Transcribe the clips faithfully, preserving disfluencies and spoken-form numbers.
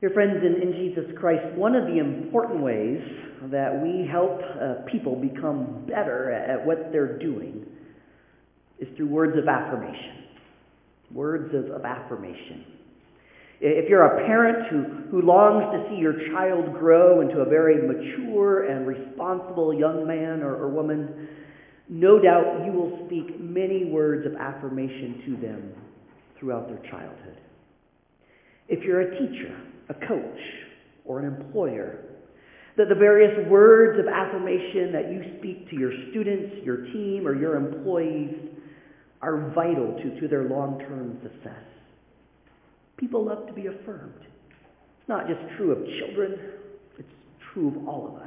Dear friends, in, in Jesus Christ, one of the important ways that we help uh, people become better at, at what they're doing is through words of affirmation. Words of, of affirmation. If you're a parent who, who longs to see your child grow into a very mature and responsible young man or, or woman, no doubt you will speak many words of affirmation to them throughout their childhood. If you're a teacher, a coach, or an employer, that the various words of affirmation that you speak to your students, your team, or your employees are vital to, to their long-term success. People love to be affirmed. It's not just true of children, it's true of all of us.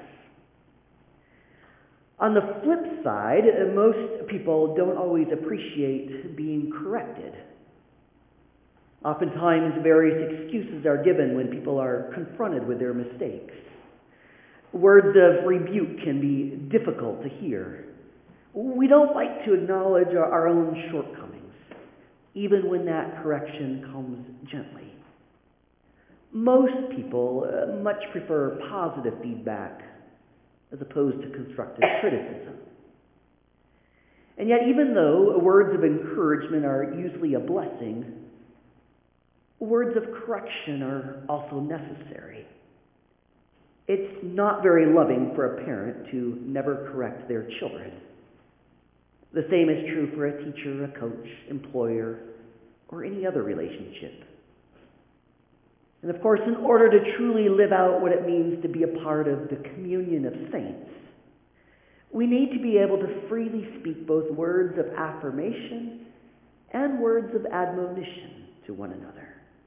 On the flip side, most people don't always appreciate being corrected. Oftentimes, various excuses are given when people are confronted with their mistakes. Words of rebuke can be difficult to hear. We don't like to acknowledge our, our own shortcomings, even when that correction comes gently. Most people uh, much prefer positive feedback as opposed to constructive criticism. And yet, even though words of encouragement are usually a blessing, words of correction are also necessary. It's not very loving for a parent to never correct their children. The same is true for a teacher, a coach, employer, or any other relationship. And of course, in order to truly live out what it means to be a part of the communion of saints, we need to be able to freely speak both words of affirmation and words of admonition to one another.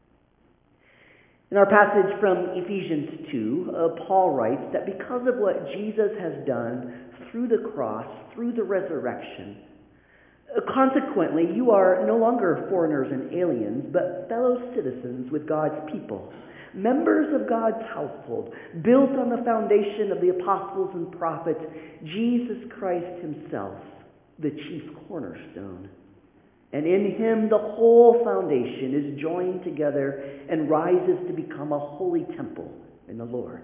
In our passage from Ephesians two, uh, Paul writes that because of what Jesus has done through the cross, through the resurrection, uh, consequently, you are no longer foreigners and aliens, but fellow citizens with God's people, members of God's household, built on the foundation of the apostles and prophets, Jesus Christ himself, the chief cornerstone. And in him the whole foundation is joined together and rises to become a holy temple in the Lord.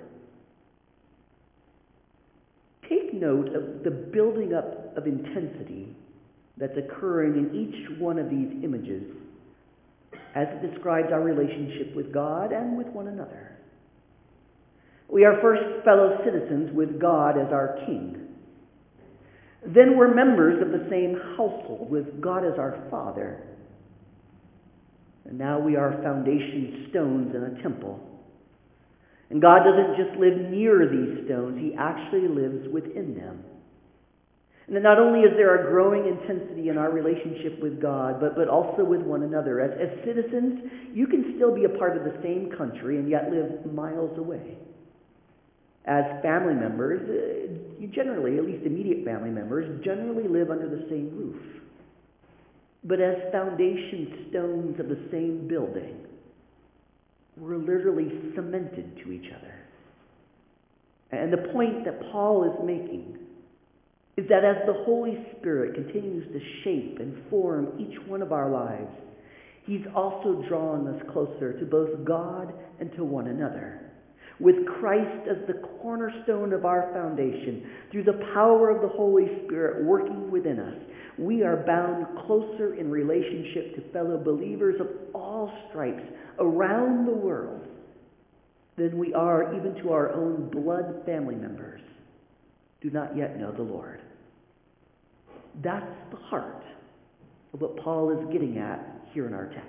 Take note of the building up of intensity that's occurring in each one of these images as it describes our relationship with God and with one another. We are first fellow citizens with God as our King. Then we're members of the same household with God as our Father. And now we are foundation stones in a temple. And God doesn't just live near these stones, he actually lives within them. And not only is there a growing intensity in our relationship with God, but, but also with one another. As, as citizens, you can still be a part of the same country and yet live miles away. As family members, uh, you generally, at least immediate family members, generally live under the same roof. But as foundation stones of the same building, we're literally cemented to each other. And the point that Paul is making is that as the Holy Spirit continues to shape and form each one of our lives, he's also drawn us closer to both God and to one another. With Christ as the cornerstone of our foundation, through the power of the Holy Spirit working within us, we are bound closer in relationship to fellow believers of all stripes around the world than we are even to our own blood family members who do not yet know the Lord. That's the heart of what Paul is getting at here in our text.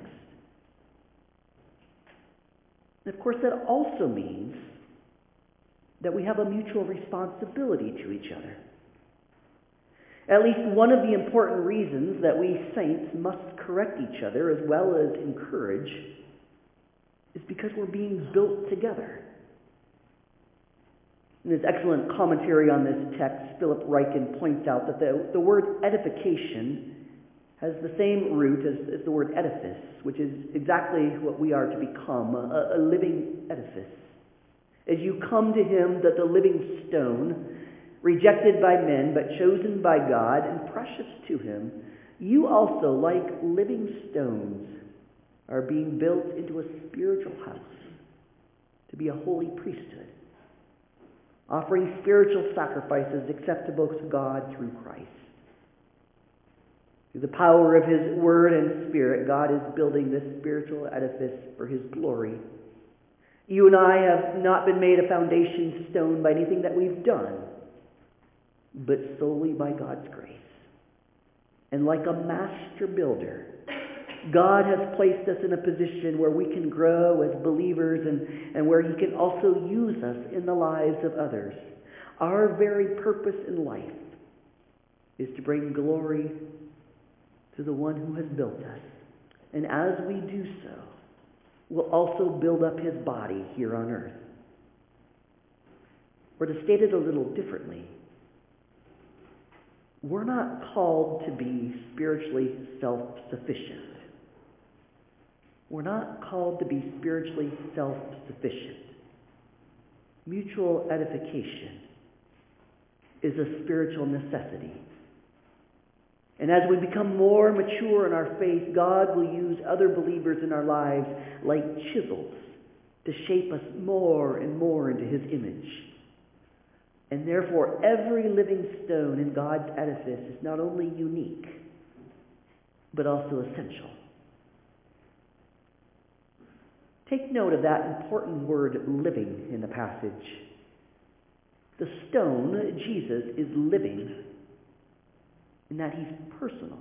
And of course, that also means that we have a mutual responsibility to each other. At least one of the important reasons that we saints must correct each other as well as encourage is because we're being built together. In his excellent commentary on this text, Philip Ryken points out that the, the word edification has the same root as, as the word edifice, which is exactly what we are to become, a, a living edifice. As you come to him, that the living stone, rejected by men but chosen by God and precious to him, you also, like living stones, are being built into a spiritual house, be a holy priesthood, offering spiritual sacrifices acceptable to God through Christ. Through the power of his word and spirit, God is building this spiritual edifice for his glory. You and I have not been made a foundation stone by anything that we've done, but solely by God's grace. And like a master builder, God has placed us in a position where we can grow as believers and, and where he can also use us in the lives of others. Our very purpose in life is to bring glory to the one who has built us. And as we do so, we'll also build up his body here on earth. Or to state it a little differently, we're not called to be spiritually self-sufficient. We're not called to be spiritually self-sufficient. Mutual edification is a spiritual necessity. And as we become more mature in our faith, God will use other believers in our lives like chisels to shape us more and more into his image. And therefore, every living stone in God's edifice is not only unique, but also essential. Take note of that important word, living, in the passage. The stone, Jesus, is living in that he's personal.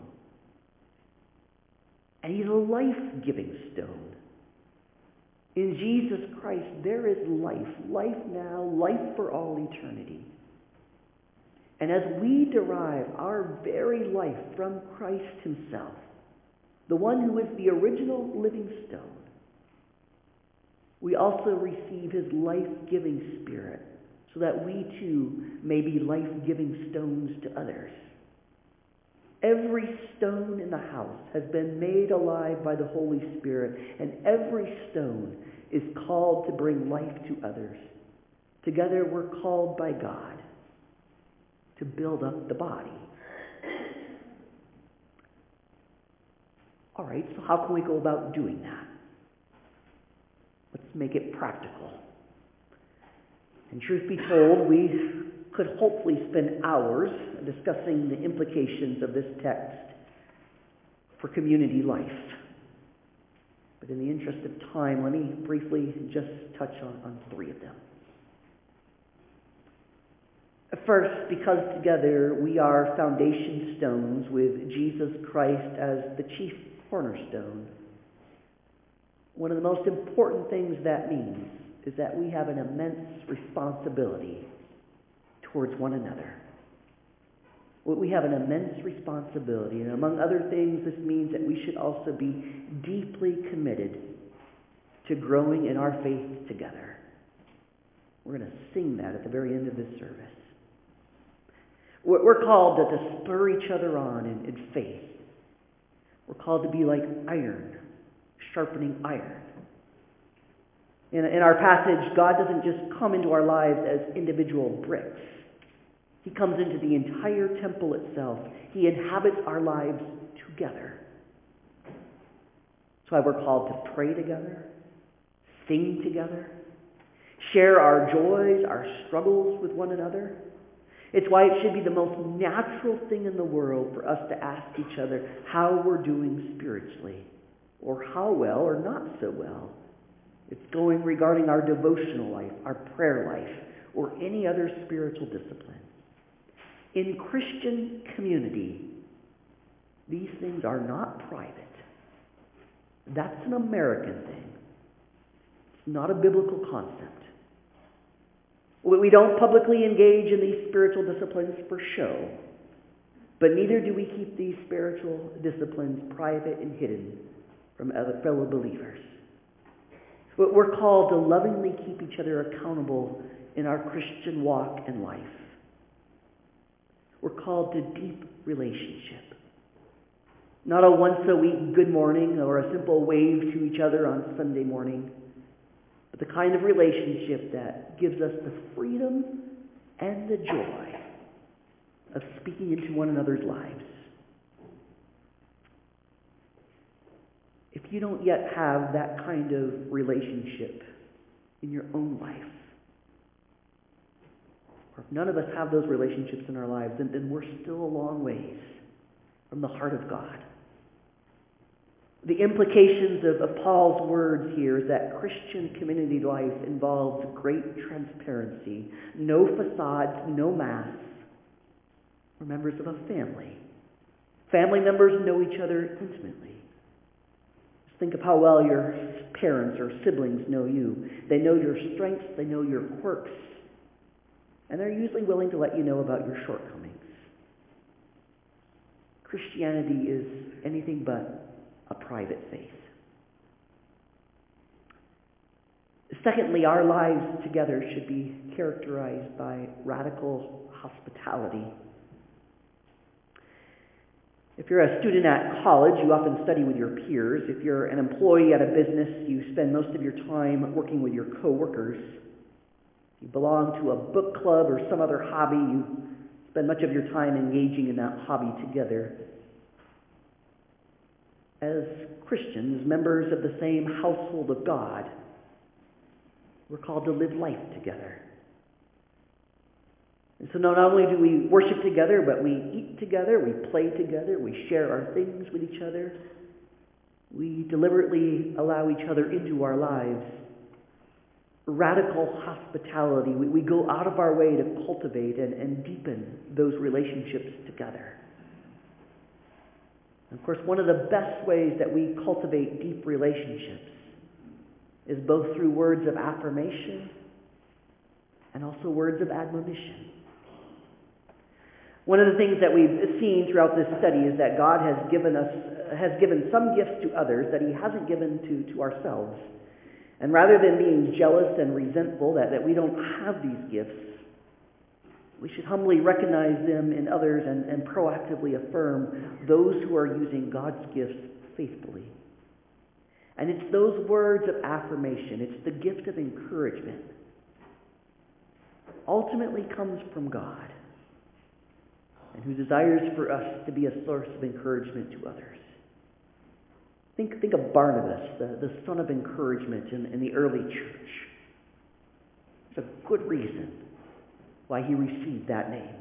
And he's a life-giving stone. In Jesus Christ, there is life, life now, life for all eternity. And as we derive our very life from Christ himself, the one who is the original living stone, we also receive his life-giving spirit so that we too may be life-giving stones to others. Every stone in the house has been made alive by the Holy Spirit, and every stone is called to bring life to others. Together we're called by God to build up the body. All right, so how can we go about doing that? Let's make it practical. And truth be told, we could hopefully spend hours discussing the implications of this text for community life. But in the interest of time, let me briefly just touch on, on three of them. First, because together we are foundation stones with Jesus Christ as the chief cornerstone, one of the most important things that means is that we have an immense responsibility towards one another. We have an immense responsibility, and among other things, this means that we should also be deeply committed to growing in our faith together. We're going to sing that at the very end of this service. We're called to, to spur each other on in, in faith. We're called to be like iron, sharpening iron. In, in our passage, God doesn't just come into our lives as individual bricks. He comes into the entire temple itself. He inhabits our lives together. That's why we're called to pray together, sing together, share our joys, our struggles with one another. It's why it should be the most natural thing in the world for us to ask each other how we're doing spiritually, or how well or not so well it's going regarding our devotional life, our prayer life, or any other spiritual discipline. In Christian community, these things are not private. That's an American thing. It's not a biblical concept. We don't publicly engage in these spiritual disciplines for show, but neither do we keep these spiritual disciplines private and hidden from other fellow believers. We're called to lovingly keep each other accountable in our Christian walk and life. We're called to deep relationship. Not a once-a-week good morning or a simple wave to each other on Sunday morning, but the kind of relationship that gives us the freedom and the joy of speaking into one another's lives. If you don't yet have that kind of relationship in your own life. Or if none of us have those relationships in our lives, then, then we're still a long ways from the heart of God. The implications of, of Paul's words here is that Christian community life involves great transparency, no facades, no masks. We're members of a family. Family members know each other intimately. Just think of how well your parents or siblings know you. They know your strengths, they know your quirks, and they're usually willing to let you know about your shortcomings. Christianity is anything but a private faith. Secondly, our lives together should be characterized by radical hospitality. If you're a student at college, you often study with your peers. If you're an employee at a business, you spend most of your time working with your coworkers. If you belong to a book club or some other hobby, you spend much of your time engaging in that hobby together. As Christians, members of the same household of God, we're called to live life together. And so not only do we worship together, but we eat together, we play together, we share our things with each other. We deliberately allow each other into our lives. Radical hospitality. We, we go out of our way to cultivate and, and deepen those relationships together. Of course, one of the best ways that we cultivate deep relationships is both through words of affirmation and also words of admonition. One of the things that we've seen throughout this study is that God has given us, has given some gifts to others that he hasn't given to, to ourselves. And rather than being jealous and resentful that, that we don't have these gifts, we should humbly recognize them in others and, and proactively affirm those who are using God's gifts faithfully. And it's those words of affirmation, it's the gift of encouragement, ultimately comes from God, and who desires for us to be a source of encouragement to others. Think, think of Barnabas, the, the son of encouragement in, in the early church. There's a good reason why he received that name.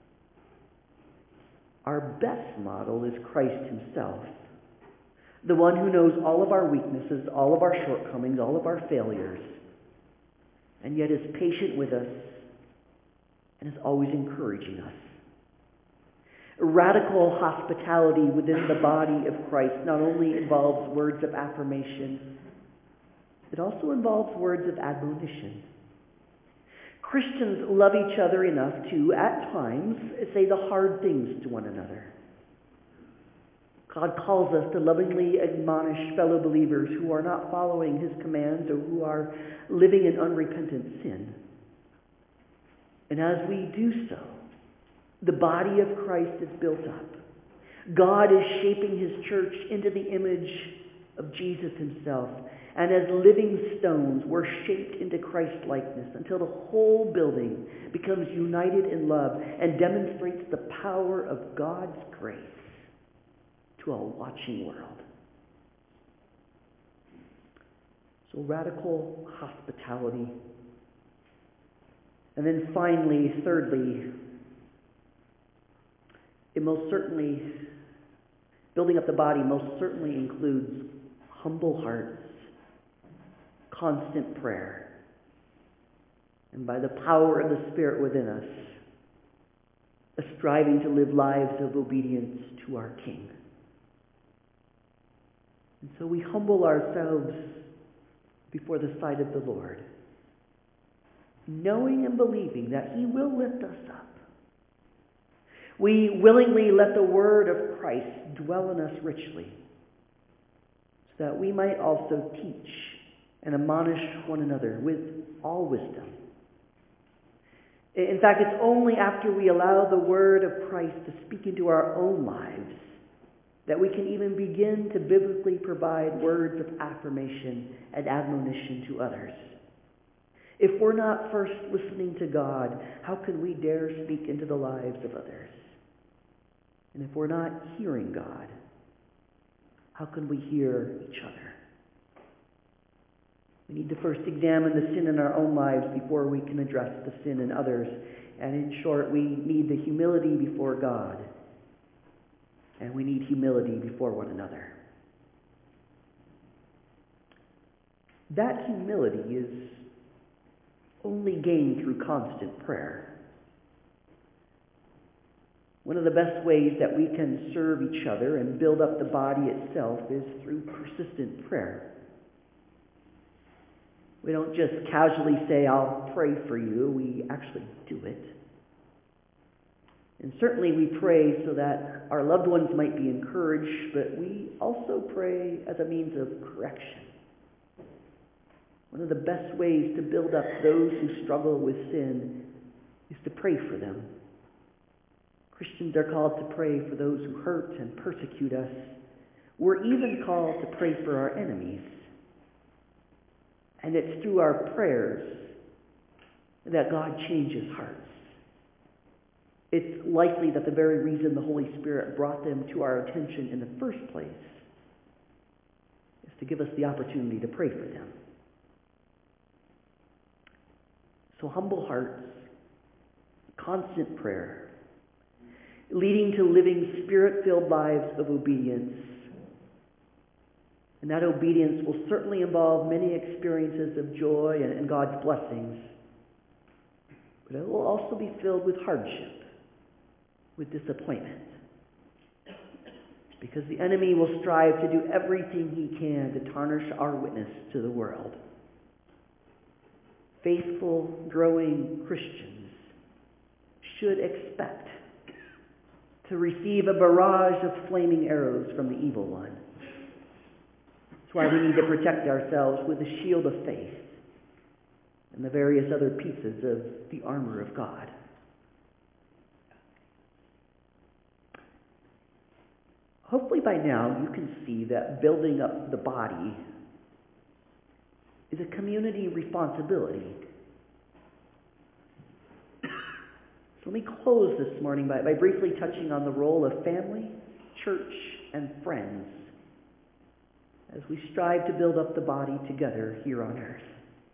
Our best model is Christ himself, the one who knows all of our weaknesses, all of our shortcomings, all of our failures, and yet is patient with us and is always encouraging us. Radical hospitality within the body of Christ not only involves words of affirmation, it also involves words of admonition. Christians love each other enough to, at times, say the hard things to one another. God calls us to lovingly admonish fellow believers who are not following his commands or who are living in unrepentant sin. And as we do so, the body of Christ is built up. God is shaping his church into the image of Jesus himself. And as living stones, we're shaped into Christ-likeness until the whole building becomes united in love and demonstrates the power of God's grace to a watching world. So radical hospitality. And then finally, thirdly, it most certainly, building up the body most certainly includes humble hearts, constant prayer, and by the power of the Spirit within us, a striving to live lives of obedience to our King. And so we humble ourselves before the sight of the Lord, knowing and believing that he will lift us up. We willingly let the word of Christ dwell in us richly, so that we might also teach and admonish one another with all wisdom. In fact, it's only after we allow the word of Christ to speak into our own lives that we can even begin to biblically provide words of affirmation and admonition to others. If we're not first listening to God, how can we dare speak into the lives of others? And if we're not hearing God, how can we hear each other? We need to first examine the sin in our own lives before we can address the sin in others. And in short, we need the humility before God. And we need humility before one another. That humility is only gained through constant prayer. One of the best ways that we can serve each other and build up the body itself is through persistent prayer. We don't just casually say, I'll pray for you. We actually do it. And certainly we pray so that our loved ones might be encouraged, but we also pray as a means of correction. One of the best ways to build up those who struggle with sin is to pray for them. Christians are called to pray for those who hurt and persecute us. We're even called to pray for our enemies. And it's through our prayers that God changes hearts. It's likely that the very reason the Holy Spirit brought them to our attention in the first place is to give us the opportunity to pray for them. So humble hearts, constant prayer, leading to living Spirit-filled lives of obedience. And that obedience will certainly involve many experiences of joy and, and God's blessings. But it will also be filled with hardship, with disappointment. Because the enemy will strive to do everything he can to tarnish our witness to the world. Faithful, growing Christians should expect to receive a barrage of flaming arrows from the evil one. That's why we need to protect ourselves with the shield of faith and the various other pieces of the armor of God. Hopefully by now you can see that building up the body is a community responsibility. So let me close this morning by, by briefly touching on the role of family, church, and friends as we strive to build up the body together here on earth.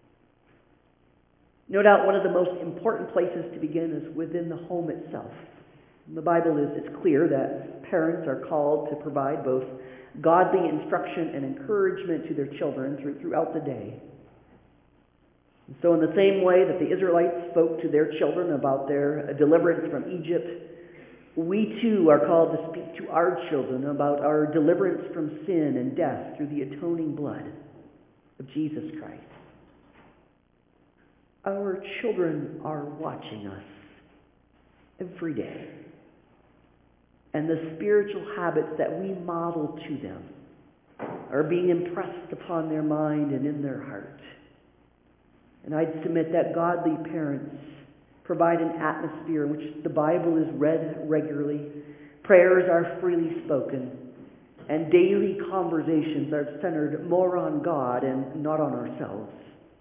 No doubt one of the most important places to begin is within the home itself. In the Bible is it's clear that parents are called to provide both godly instruction and encouragement to their children through, throughout the day. And so in the same way that the Israelites spoke to their children about their deliverance from Egypt, we too are called to speak to our children about our deliverance from sin and death through the atoning blood of Jesus Christ. Our children are watching us every day. And the spiritual habits that we model to them are being impressed upon their mind and in their heart. And I'd submit that godly parents provide an atmosphere in which the Bible is read regularly, prayers are freely spoken, and daily conversations are centered more on God and not on ourselves.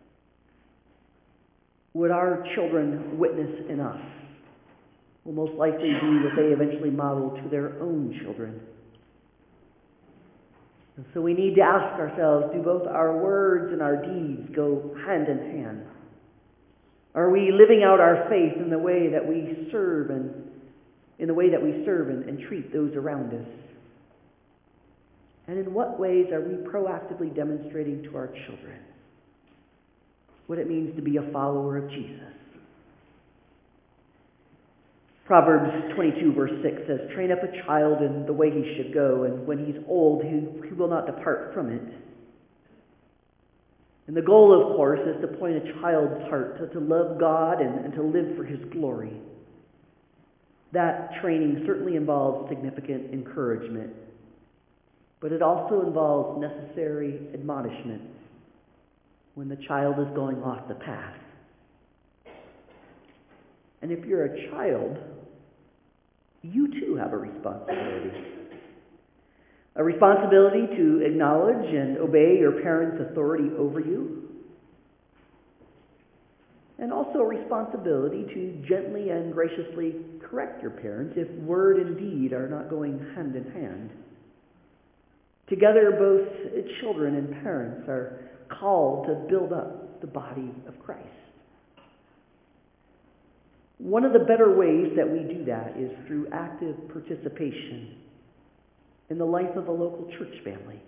What our children witness in us will most likely be what they eventually model to their own children. And so we need to ask ourselves, do both our words and our deeds go hand in hand? Are we living out our faith in the way that we serve and in the way that we serve and, and treat those around us? And in what ways are we proactively demonstrating to our children what it means to be a follower of Jesus? Proverbs twenty-two verse six says, "Train up a child in the way he should go, and when he's old, he, he will not depart from it." And the goal, of course, is to point a child's heart to, to love God and, and to live for his glory. That training certainly involves significant encouragement, but it also involves necessary admonishment when the child is going off the path. And if you're a child, you too have a responsibility. A responsibility to acknowledge and obey your parents' authority over you. And also a responsibility to gently and graciously correct your parents if word and deed are not going hand in hand. Together, both children and parents are called to build up the body of Christ. One of the better ways that we do that is through active participation in the life of a local church family.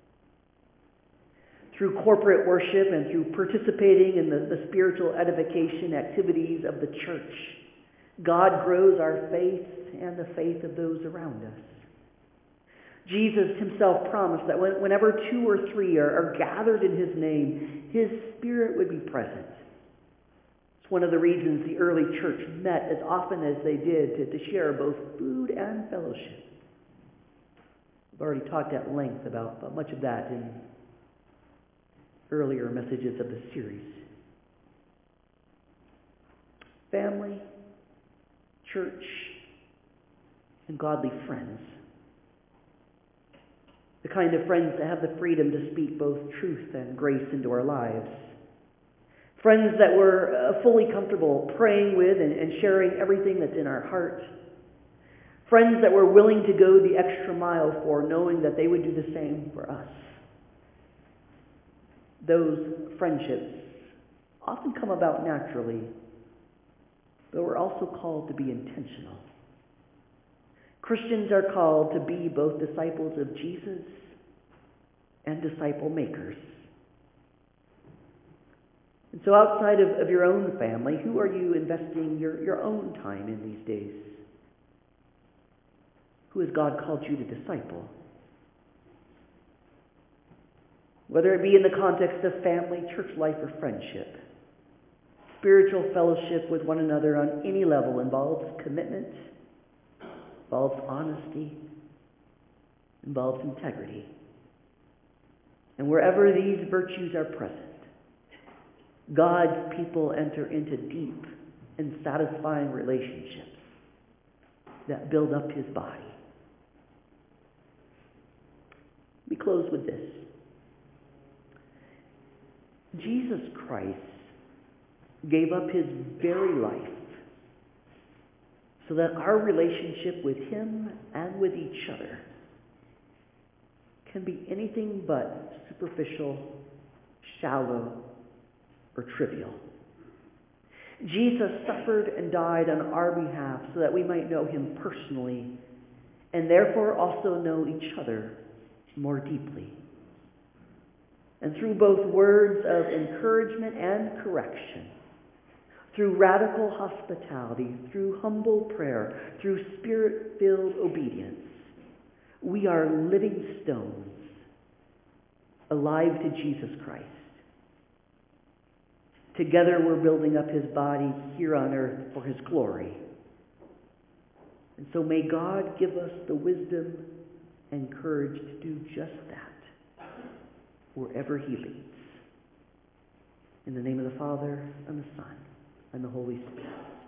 Through corporate worship and through participating in the, the spiritual edification activities of the church, God grows our faith and the faith of those around us. Jesus himself promised that when, whenever two or three are, are gathered in his name, his Spirit would be present. It's one of the reasons the early church met as often as they did to, to share both food and fellowship. I've already talked at length about, about much of that in earlier messages of the series. Family, church, and godly friends. The kind of friends that have the freedom to speak both truth and grace into our lives. Friends that we're uh, fully comfortable praying with and, and sharing everything that's in our heart. Friends that we're willing to go the extra mile for, knowing that they would do the same for us. Those friendships often come about naturally, but we're also called to be intentional. Christians are called to be both disciples of Jesus and disciple makers. And so outside of, of your own family, who are you investing your, your own time in these days? Who has God called you to disciple? Whether it be in the context of family, church life, or friendship, spiritual fellowship with one another on any level involves commitment, involves honesty, involves integrity. And wherever these virtues are present, God's people enter into deep and satisfying relationships that build up his body. We close with this. Jesus Christ gave up his very life so that our relationship with him and with each other can be anything but superficial, shallow, or trivial. Jesus suffered and died on our behalf so that we might know him personally and therefore also know each other more deeply. And through both words of encouragement and correction, through radical hospitality, through humble prayer, through spirit-filled obedience, we are living stones, alive to Jesus Christ. Together we're building up his body here on earth for his glory. And so may God give us the wisdom and courage to do just that, wherever he leads. In the name of the Father, and the Son, and the Holy Spirit.